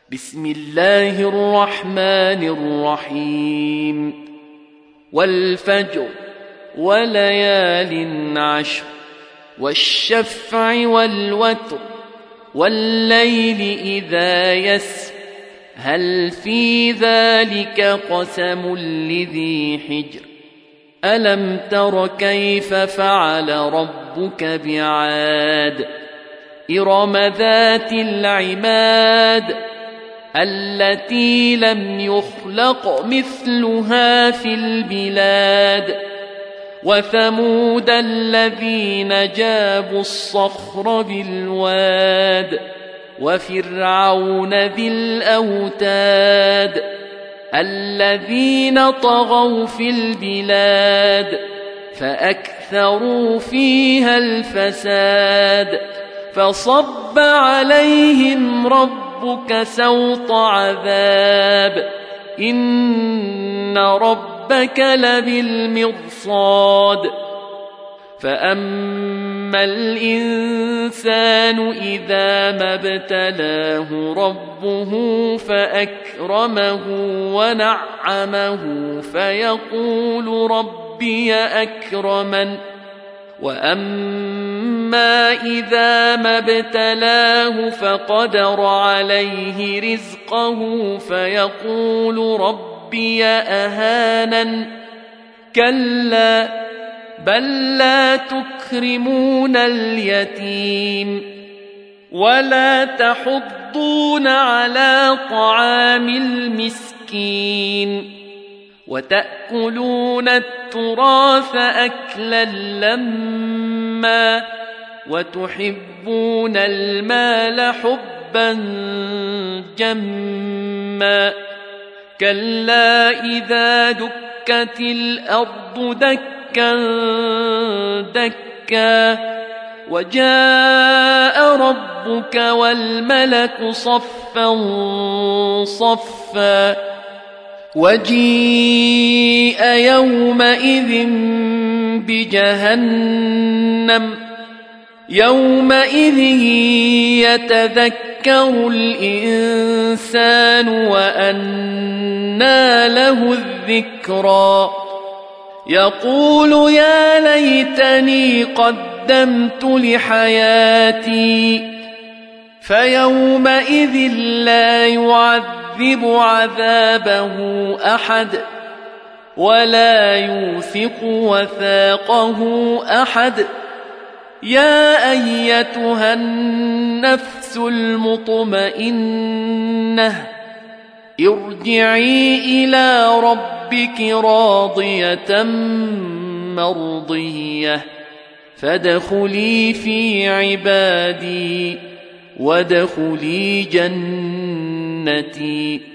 بسم الله الرحمن الرحيم. والفجر وليال عشر والشفع والوتر والليل إذا يسر هل في ذلك قسم لذي حجر ألم تر كيف فعل ربك بعاد إرم ذات العماد التي لم يخلق مثلها في البلاد وثمود الذين جابوا الصخر بالواد وفرعون ذي الأوتاد الذين طغوا في البلاد فأكثروا فيها الفساد فصب عليهم ربك سوط عذاب إن ربك لبالمرصاد فأما الإنسان إذا ما ابتلاه ربه فأكرمه ونعمه فيقول ربي أكرمن وأما إذا ما ابتلاه فقدر عليه رزقه فيقول ربي أهانن كلا بل لا تكرمون اليتيم ولا تحضون على طعام المسكين وتأكلون التراث أكلا لما وتحبون المال حبا جما كلا إذا دكت الأرض دكا دكا وجاء ربك والملك صفا صفا وجيء يومئذ بجهنم يومئذ يتذكر الإنسان وأنى له الذكرى يقول يا ليتني قدمت لحياتي فيومئذ لا يعذب عذابه أحد ولا يوثق وثاقه أحد يا أيتها النفس المطمئنة ارجعي إلى ربك راضية مرضية فادخلي في عبادي وادخلي جنتي.